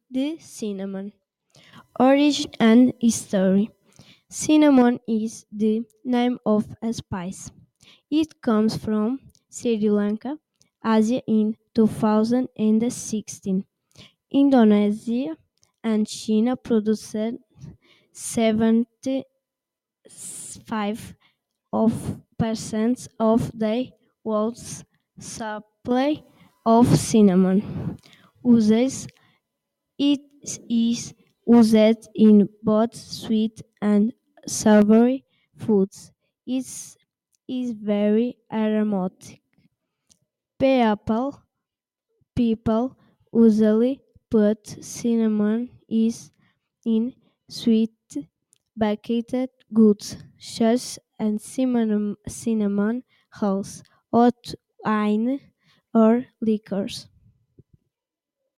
The cinnamon. Origin and history. Cinnamon is the name of a spice. It comes from Sri Lanka, Asia in 2016. Indonesia and China produced 75 of percent of the world's supply of cinnamon. Uses it is used in both sweet and savory foods. It is very aromatic. People usually put cinnamon is in sweet baked goods such as cinnamon rolls, hot wine, or liquors.